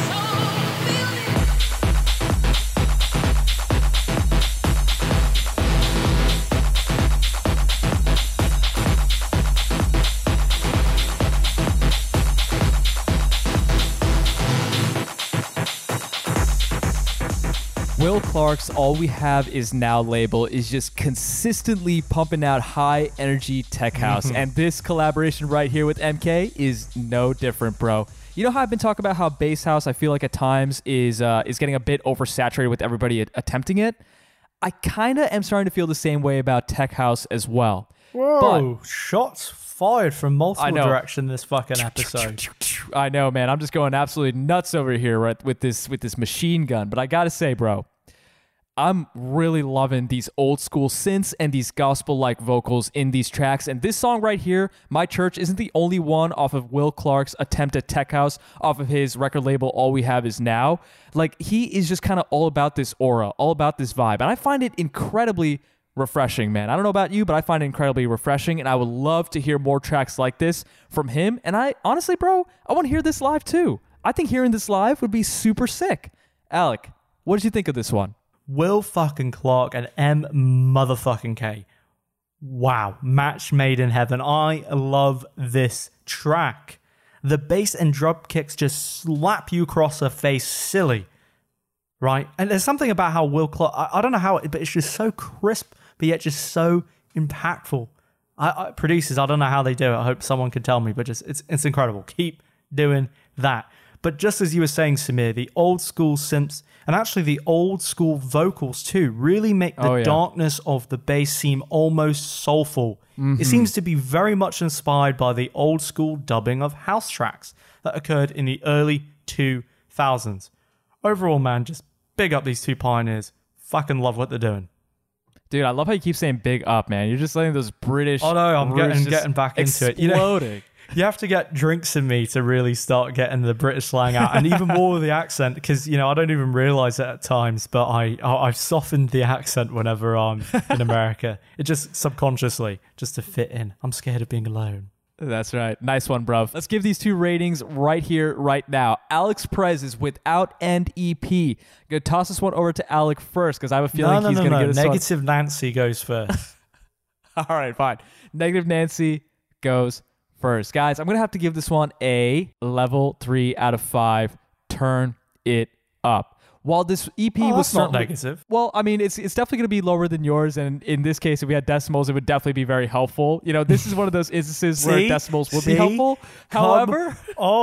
Will Clark's All We Have Is Now label is just consistently pumping out high energy tech house. And this collaboration right here with MK is no different, bro. You know how I've been talking about how bass house, I feel like at times is getting a bit oversaturated with everybody attempting it? I kind of am starting to feel the same way about tech house as well. Whoa, shots fired from multiple directions this fucking episode. I know, man. I'm just going absolutely nuts over here, right, with this machine gun. But I gotta say, bro, I'm really loving these old school synths and these gospel-like vocals in these tracks. And this song right here, My Church, isn't the only one off of Will Clark's attempt at tech house off of his record label All We Have Is Now. Like, he is just kind of all about this aura, all about this vibe. And I find it incredibly refreshing, man. I don't know about you, but I find it incredibly refreshing. And I would love to hear more tracks like this from him. And I honestly, bro, I want to hear this live too. I think hearing this live would be super sick. Alec, what did you think of this one? Will fucking Clark and M motherfucking K. Wow, match made in heaven. I love this track. The bass and drum kicks just slap you across the face silly, right? And there's something about how Will Clark, I don't know how, but it's just so crisp, but yet just so impactful. Producers, I don't know how they do it. I hope someone can tell me, but just it's incredible. Keep doing that. But just as you were saying, Samir, the old school synths and actually the old school vocals too really make the darkness of the bass seem almost soulful. It seems to be very much inspired by the old school dubbing of house tracks that occurred in the early 2000s. Overall, man, just big up these two pioneers. Fucking love what they're doing. Dude, I love how you keep saying big up, man. You're just letting those British... Oh, no, I'm getting back into it. Exploding. You have to get drinks in me to really start getting the British slang out, and even more with the accent, because I don't even realize it at times, but I've softened the accent whenever I'm in America. It just subconsciously, just to fit in. I'm scared of being alone. That's right. Nice one, bro. Let's give these two ratings right here, right now. Alex Perez is Without End EP. Gonna toss this one over to Alec first, because I have a feeling he's gonna get us Negative Nancy goes first. All right, fine. Negative Nancy goes first. Guys, I'm going to have to give this one a level 3 out of 5. Turn it up. While this EP was not negative. Well, I mean, it's definitely going to be lower than yours. And in this case, if we had decimals, it would definitely be very helpful. This is one of those instances where decimals would be helpful. However,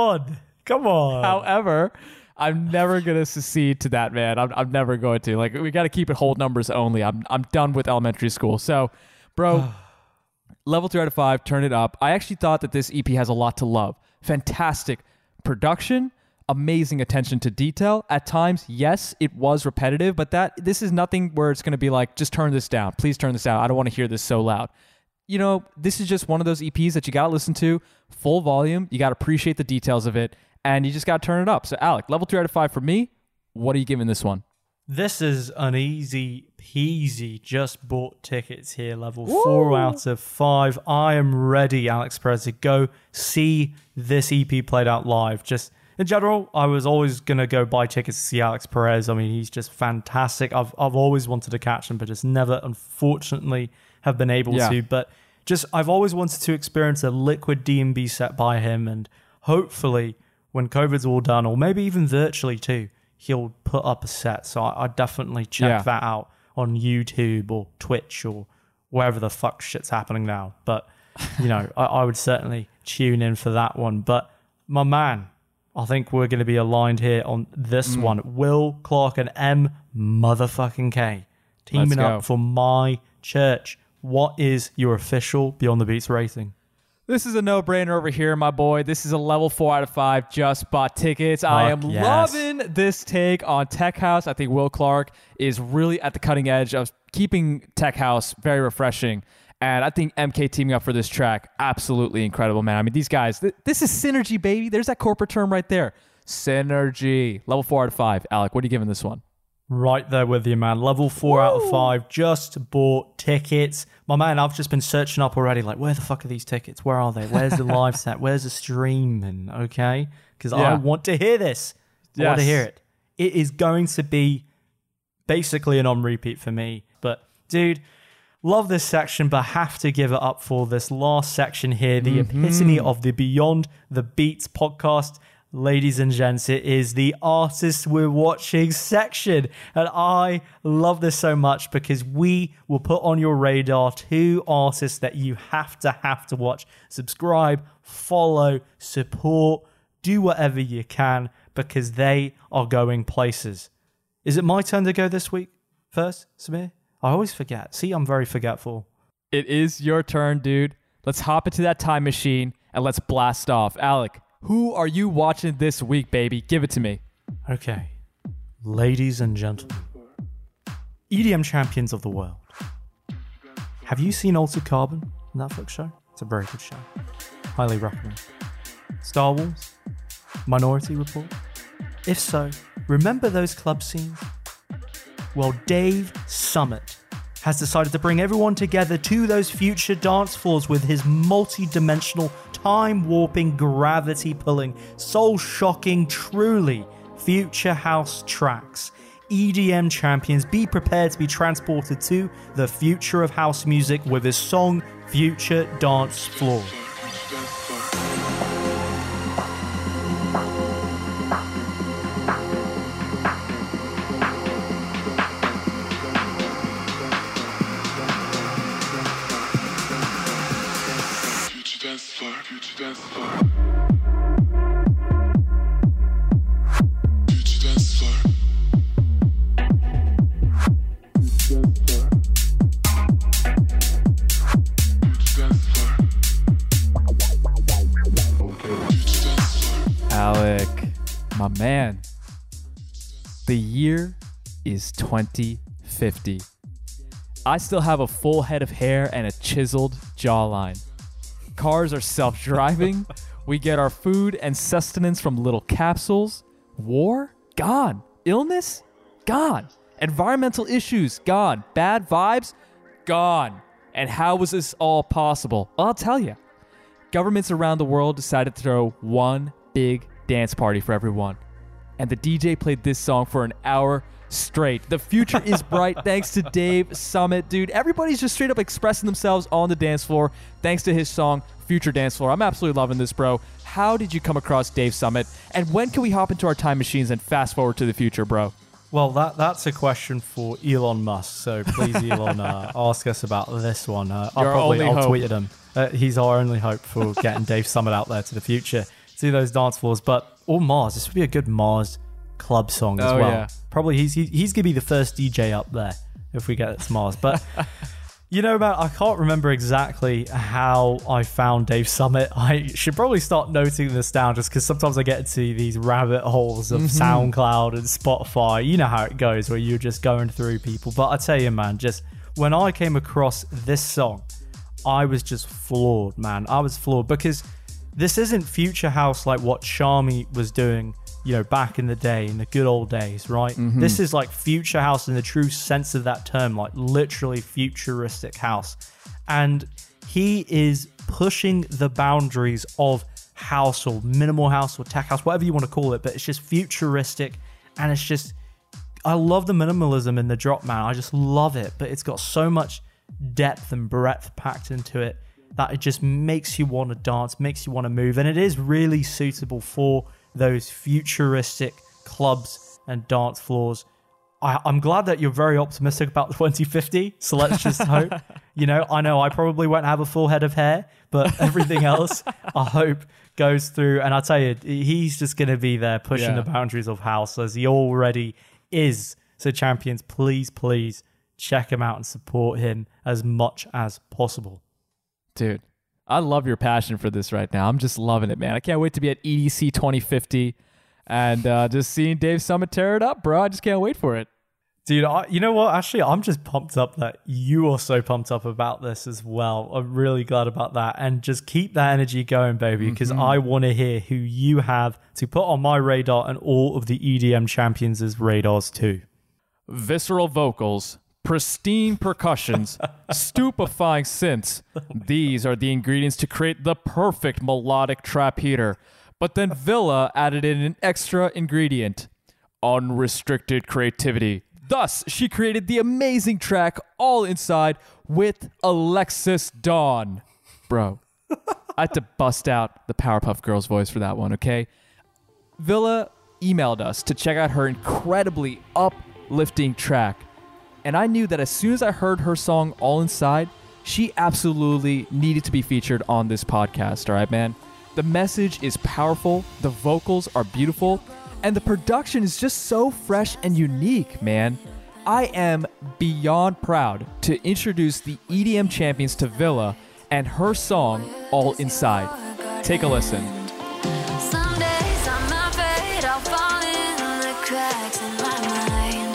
Come on. However, I'm never going to secede to that, man. I'm never going to. Like, we got to keep it whole numbers only. I'm done with elementary school. So, bro... Level 3 out of 5, turn it up. I actually thought that this EP has a lot to love. Fantastic production, amazing attention to detail. At times, yes, it was repetitive, but this is nothing where it's going to be like, just turn this down. Please turn this down. I don't want to hear this so loud. This is just one of those EPs that you got to listen to full volume. You got to appreciate the details of it, and you just got to turn it up. So, Alec, level 3 out of 5 for me. What are you giving this one? This is an easy peasy, just bought tickets here, level 4 out of 5. I am ready, Alex Perez, to go see this EP played out live. Just in general, I was always going to go buy tickets to see Alex Perez. I mean, he's just fantastic. I've always wanted to catch him, but just never, unfortunately, have been able to. But just, I've always wanted to experience a Liquid D&B set by him, and hopefully when COVID's all done, or maybe even virtually too, he'll put up a set. So I'd definitely check that out on YouTube or Twitch or wherever the fuck shit's happening now. But, you know, I would certainly tune in for that one. But my man, I think we're going to be aligned here on this one. Will Clark and M motherfucking K teaming up for My Church. What is your official Beyond the Beats rating? This is a no-brainer over here, my boy. This is a level 4 out of 5. Just bought tickets. I am loving this take on Tech House. I think Will Clark is really at the cutting edge of keeping Tech House very refreshing. And I think MK teaming up for this track, absolutely incredible, man. I mean, these guys, this is synergy, baby. There's that corporate term right there. Synergy. Level 4 out of 5. Alec, what are you giving this one? Right there with you, man. Level 4 out of 5. Just bought tickets. My man, I've just been searching up already. Like, where the fuck are these tickets? Where are they? Where's the live set? Where's the streaming? Okay? Because I want to hear this. I want to hear it. It is going to be basically an on-repeat for me. But, dude, love this section, but have to give it up for this last section here. The epitome of the Beyond the Beats podcast. Ladies and gents, it is the artists we're watching section. And I love this so much because we will put on your radar 2 artists that you have to watch. Subscribe, follow, support, do whatever you can because they are going places. Is it my turn to go this week first, Samir? I always forget. See, I'm very forgetful. It is your turn, dude. Let's hop into that time machine and let's blast off. Alec, who are you watching this week, baby? Give it to me. Okay. Ladies and gentlemen, EDM champions of the world. Have you seen Altered Carbon, Netflix show? It's a very good show. Highly recommend. Star Wars? Minority Report? If so, remember those club scenes? Well, Dave Summit has decided to bring everyone together to those future dance floors with his multi-dimensional, time-warping, gravity-pulling, soul-shocking, truly future house tracks. EDM champions, be prepared to be transported to the future of house music with his song Future Dance Floor. Alec, my man, the year is 2050. I still have a full head of hair and a chiseled jawline. Cars are self-driving. We get our food and sustenance from little capsules. War? Gone. Illness? Gone. Environmental issues? Gone. Bad vibes? Gone. And how was this all possible? I'll tell you. Governments around the world decided to throw one big dance party for everyone. And the DJ played this song for an hour straight. The future is bright thanks to Dave Summit, dude. Everybody's just straight up expressing themselves on the dance floor thanks to his song Future Dance Floor. I'm absolutely loving this, bro. How did you come across Dave Summit? And when can we hop into our time machines and fast forward to the future, bro? Well, that's a question for Elon Musk. So please, Elon, ask us about this one. I'll tweet at him. He's our only hope for getting Dave Summit out there to the future, to those dance floors. But or Mars, this would be a good Mars club song as well. Yeah. Probably he's gonna be the first DJ up there if we get it to Mars. But you know, man, I can't remember exactly how I found Dave Summit. I should probably start noting this down just because sometimes I get into these rabbit holes of SoundCloud and Spotify. You know how it goes where you're just going through people. But I tell you, man, just when I came across this song, I was just floored, man. I was floored because this isn't future house like what Charmy was doing, you know, back in the day, in the good old days, right? This is like future house in the true sense of that term, like literally futuristic house. And he is pushing the boundaries of house or minimal house or tech house, whatever you want to call it, but it's just futuristic. And it's just, I love the minimalism in the drop, man. I just love it, but it's got so much depth and breadth packed into it that it just makes you want to dance, makes you want to move. And it is really suitable for those futuristic clubs and dance floors. I'm glad that you're very optimistic about 2050, so let's just hope. I know I probably won't have a full head of hair, but everything else I hope goes through. And I'll tell you, he's just going to be there pushing the boundaries of house as he already is. So champions, please check him out and support him as much as possible. Dude, I love your passion for this right now. I'm just loving it, man. I can't wait to be at EDC 2050 and just seeing Dave Summit tear it up, bro. I just can't wait for it. Dude, you know what? Actually, I'm just pumped up that you are so pumped up about this as well. I'm really glad about that. And just keep that energy going, baby, because I want to hear who you have to put on my radar and all of the EDM champions' radars too. Visceral vocals, pristine percussions, stupefying synths. These are the ingredients to create the perfect melodic trap heater. But then Villa added in an extra ingredient, unrestricted creativity. Thus, she created the amazing track All Inside with Alexis Dawn. Bro, I had to bust out the Powerpuff Girls voice for that one, okay? Villa emailed us to check out her incredibly uplifting track. And I knew that as soon as I heard her song All Inside, she absolutely needed to be featured on this podcast, all right, man? The message is powerful, the vocals are beautiful, and the production is just so fresh and unique, man. I am beyond proud to introduce the EDM champions to Villa and her song, All Inside. Take a listen. Some days I'm afraid I'll fall in the cracks in my mind.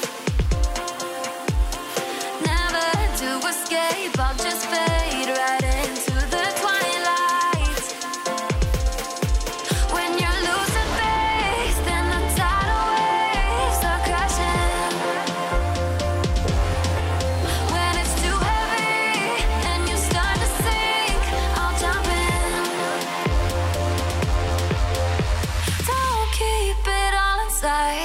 Never to escape, I'll just fade right into the twilight. When you're losing faith, then the tidal waves are crashing. When it's too heavy and you start to sink, I'll jump in. Don't keep it all inside.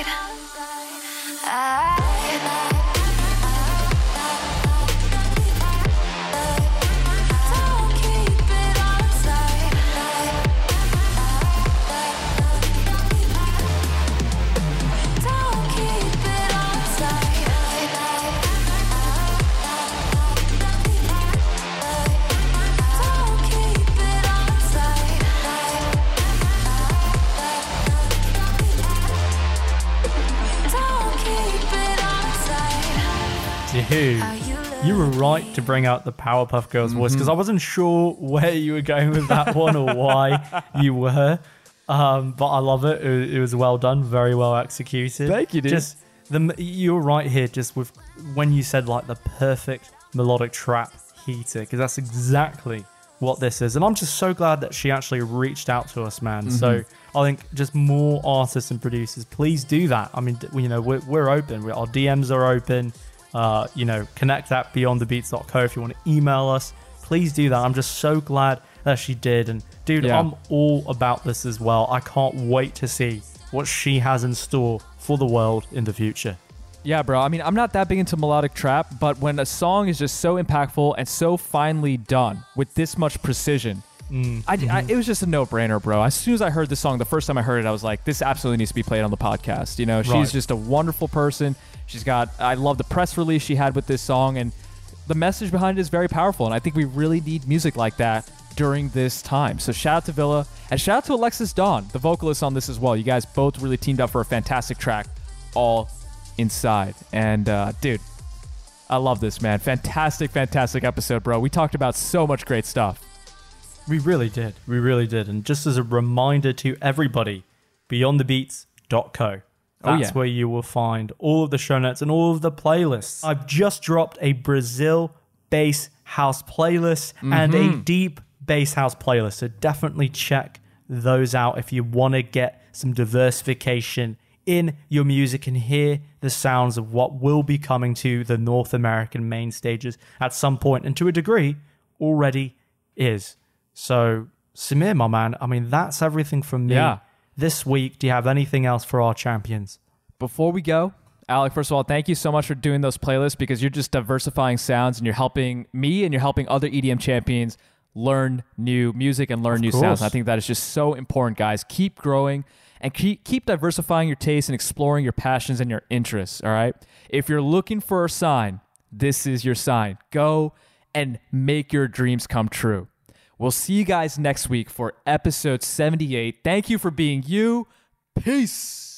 Don't keep it all inside. Don't keep it all inside. Don't keep it all inside. Don't keep it all inside. Dude, Are you were right to bring out the Powerpuff Girls voice because I wasn't sure where you were going with that one or why you were. But I love it. It was well done, very well executed. Thank you, dude. Just you're right here, just with when you said like the perfect melodic trap heater, because that's exactly what this is. And I'm just so glad that she actually reached out to us, man. So I think just more artists and producers, please do that. I mean, we're open. Our DMs are open. Connect at beyondthebeats.co if you want to email us. Please do that. I'm just so glad that she did. And dude, Yeah. I'm all about this as well. I can't wait to see what she has in store for the world in the future. Yeah, bro. I mean, I'm not that big into melodic trap, but when a song is just so impactful and so finely done with this much precision, it was just a no-brainer, bro. As soon as I heard the song, the first time I heard it, I was like, this absolutely needs to be played on the podcast. She's Right. just a wonderful person. I love the press release she had with this song, and the message behind it is very powerful, and I think we really need music like that during this time. So shout out to Villa, and shout out to Alexis Dawn, the vocalist on this as well. You guys both really teamed up for a fantastic track, All Inside. And dude, I love this, man. Fantastic episode, bro. We talked about so much great stuff. We really did. And just as a reminder to everybody, beyondthebeats.co. That's where you will find all of the show notes and all of the playlists. I've just dropped a Brazil bass house playlist and a deep bass house playlist. So definitely check those out if you want to get some diversification in your music and hear the sounds of what will be coming to the North American main stages at some point, and to a degree already is. So Samir, my man, I mean, that's everything from me. Yeah. This week, do you have anything else for our champions? Before we go, Alec, first of all, thank you so much for doing those playlists, because you're just diversifying sounds and you're helping me and you're helping other EDM champions learn new music and learn new sounds. course. I think that is just so important, guys. Keep growing and keep diversifying your tastes and exploring your passions and your interests, all right? If you're looking for a sign, this is your sign. Go and make your dreams come true. We'll see you guys next week for episode 78. Thank you for being you. Peace.